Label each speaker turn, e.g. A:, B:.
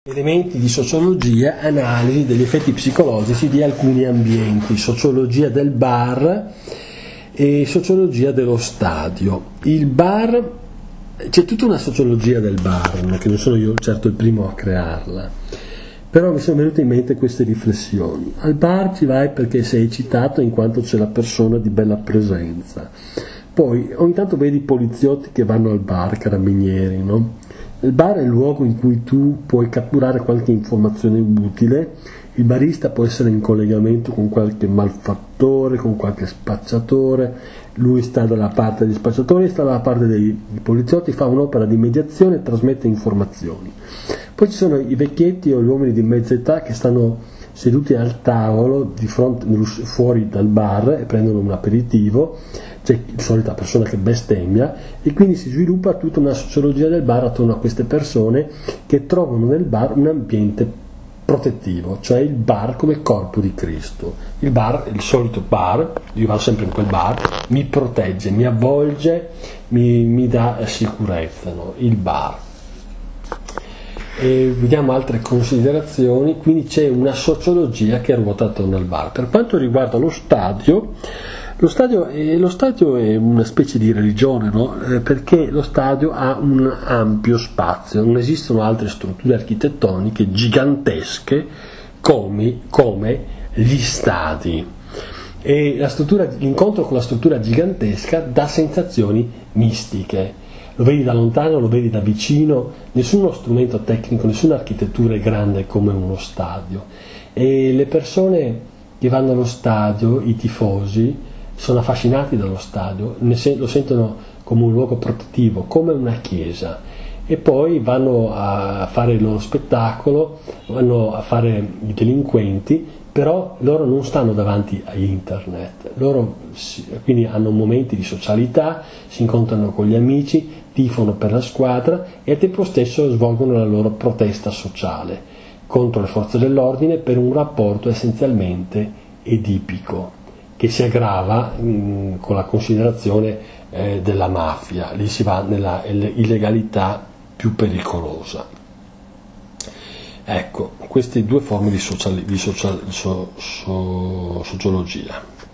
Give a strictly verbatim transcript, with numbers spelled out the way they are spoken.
A: Elementi di sociologia, analisi degli effetti psicologici di alcuni ambienti, sociologia del bar e sociologia dello stadio. Il bar, c'è tutta una sociologia del bar, no? Che non sono io certo il primo a crearla, però mi sono venute in mente queste riflessioni. Al bar ci vai perché sei eccitato in quanto c'è la persona di bella presenza, poi ogni tanto vedi i poliziotti che vanno al bar, carabinieri, no? Il bar è il luogo in cui tu puoi catturare qualche informazione utile, il barista può essere in collegamento con qualche malfattore, con qualche spacciatore, lui sta dalla parte degli spacciatori, sta dalla parte dei poliziotti, fa un'opera di mediazione e trasmette informazioni. Poi ci sono i vecchietti o gli uomini di mezza età che stanno seduti al tavolo di fronte, fuori dal bar e prendono un aperitivo, c'è la solita persona che bestemmia e quindi si sviluppa tutta una sociologia del bar attorno a queste persone che trovano nel bar un ambiente protettivo, cioè il bar come corpo di Cristo. Il bar, il solito bar, io vado sempre in quel bar, mi protegge, mi avvolge, mi, mi dà sicurezza, no? Il bar. E vediamo altre considerazioni, quindi c'è una sociologia che ruota attorno al bar. Per quanto riguarda lo stadio, lo stadio è, lo stadio è una specie di religione, no? Eh, perché lo stadio ha un ampio spazio, non esistono altre strutture architettoniche gigantesche come, come gli stadi. E la struttura, l'incontro con la struttura gigantesca dà sensazioni mistiche. Lo vedi da lontano, lo vedi da vicino, nessuno strumento tecnico, nessuna architettura è grande come uno stadio. E le persone che vanno allo stadio, i tifosi, sono affascinati dallo stadio, lo sentono come un luogo protettivo, come una chiesa. E poi vanno a fare il loro spettacolo, vanno a fare i delinquenti, però loro non stanno davanti a internet, loro quindi hanno momenti di socialità, si incontrano con gli amici, tifano per la squadra e al tempo stesso svolgono la loro protesta sociale contro le forze dell'ordine per un rapporto essenzialmente edipico che si aggrava mh, con la considerazione eh, della mafia, lì si va nella illegalità più pericolosa. Ecco, queste due forme di, social, di social, so, so, sociologia.